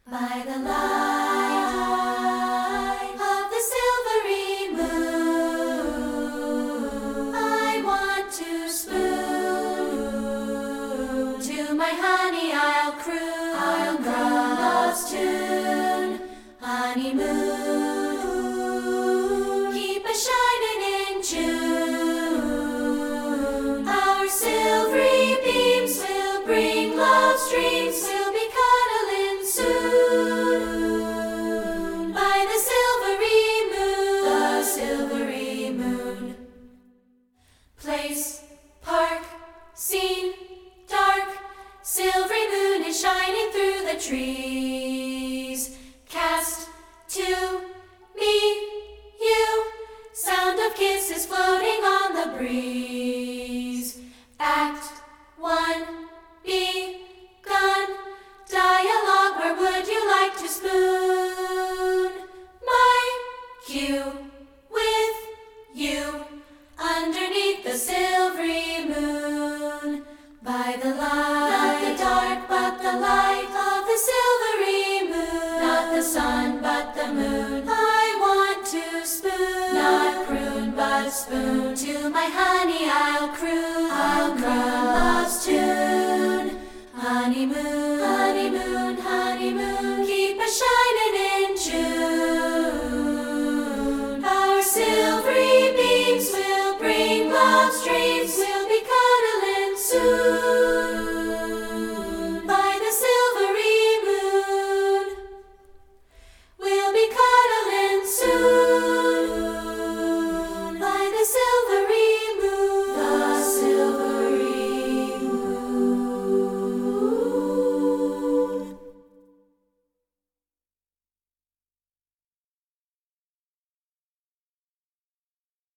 By the light of the silvery moon, I want to spoon. To my honey I'll croon, love's tune. Honeymoon, keep us shining in June. Our silvery beams will bring love's dreams. We'll be cuddling soon by the silvery moon. Place, park, scene, dark. Silvery moon is shining through the trees. Cast to me, you. Sound of kisses floating on the breeze. Act 1 begun. Dialogue, where would you like to spoon? My cue with you underneath the silvery moon. By the light, not the dark, but the light of the silvery moon. Not the sun, but the moon. I want to spoon, not croon, but spoon. To my honey I'll croon, love's tune. Honeymoon.